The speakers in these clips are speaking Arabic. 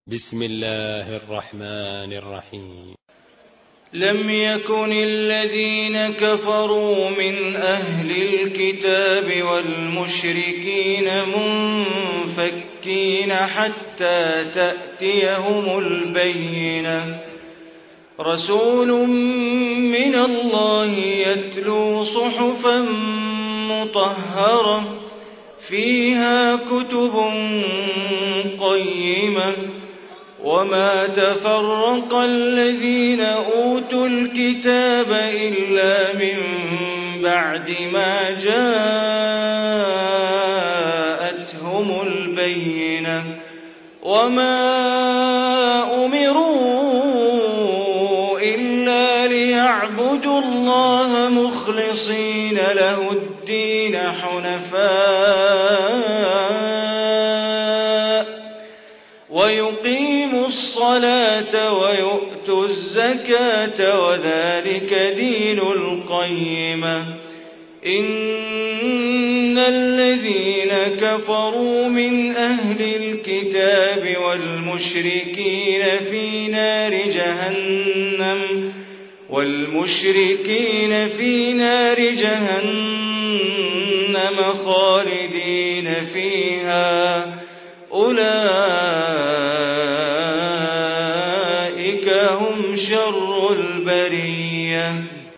بسم الله الرحمن الرحيم. لم يكن الذين كفروا من أهل الكتاب والمشركين منفكين حتى تأتيهم البينة. رسول من الله يتلو صحفا مطهرة فيها كتب قيمة. وما تفرق الذين أوتوا الكتاب إلا من بعد ما جاءتهم البينة. وما أمروا إلا ليعبدوا الله مخلصين له الدين حنفاء ويقيموا الصلاة ويؤتوا الزكاة وذلك دين القيمة. إن الذين كفروا من أهل الكتاب والمشركين في نار جهنم خالدين فيها أولئك هم شر البرية.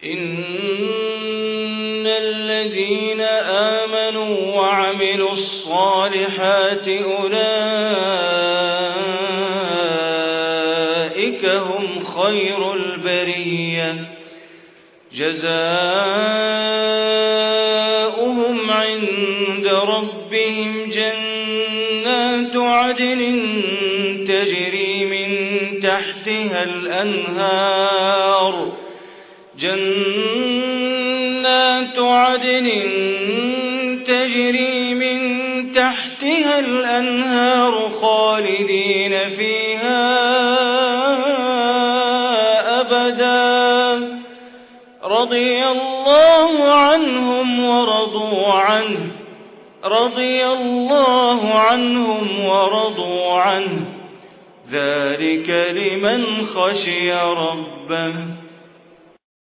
إن الذين آمنوا وعملوا الصالحات أولئك هم خير البرية. جزاؤهم عند ربهم جنات عدن تجري من تحتها الأنهار خالدين فيها أبدا. رضي الله عنهم ورضوا عنه ذلك لمن خشي ربه.